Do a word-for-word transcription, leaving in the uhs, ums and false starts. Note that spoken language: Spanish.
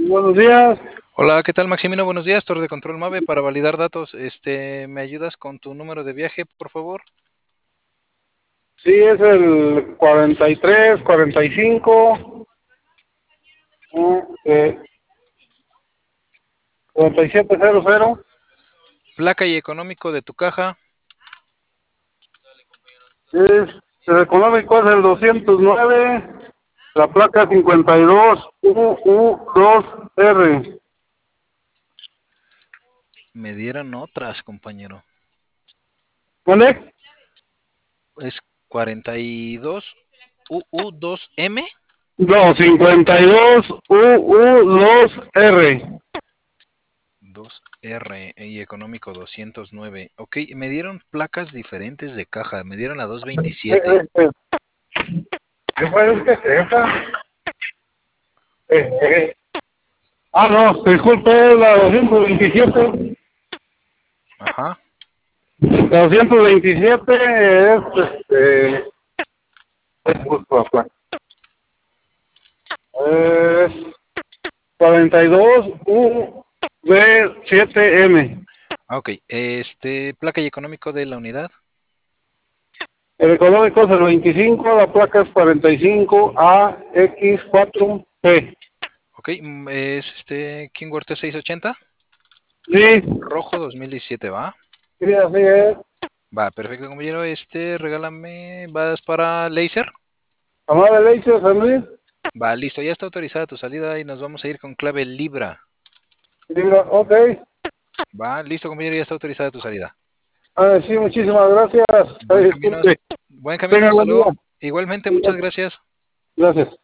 Buenos días. Hola, ¿qué tal, Maximino? Buenos días, Torre de Control Mave para validar datos. Este, ¿me ayudas con tu número de viaje, por favor? Sí, es el cuarenta y tres, cuarenta y cinco, eh, cuarenta y siete cero cero. Placa y económico de tu caja. Es, el económico es el doscientos nueve, la placa cincuenta y dos U U dos R. Me dieron otras, compañero. ¿Vale? Es cuarenta y dos U U dos M. No, cincuenta y dos U U dos R. dos R y económico doscientos nueve. Ok, me dieron placas diferentes de caja. Me dieron la Eh, doscientos veintisiete. eh, eh, ¿Qué fue que es esa? Eh, eh. Ah, no, disculpe, la doscientos veintisiete. Ajá. La doscientos veintisiete es, este, es justo la placa. Es cuarenta y dos U V siete M. Ah, ok, este, placa y económico de la unidad. El económico es el veinticinco, la placa es cuarenta y cinco A X cuatro P. Ok, mm, es este Kingworth seiscientos ochenta. Sí, Rojo dos mil diecisiete, ¿va? sí, así es. Va, perfecto, compañero. Este, regálame, ¿vas para Laser? Amada Leche, San Luis. Va, listo, ya está autorizada tu salida y nos vamos a ir con clave Libra. Digo, ok. Va, listo, compañero, ya está autorizada tu salida. Ah, sí, muchísimas gracias. Buen Ay, camino, disculpe. buen camino, Tenga hasta buen día. luego. Igualmente, muchas gracias. Gracias.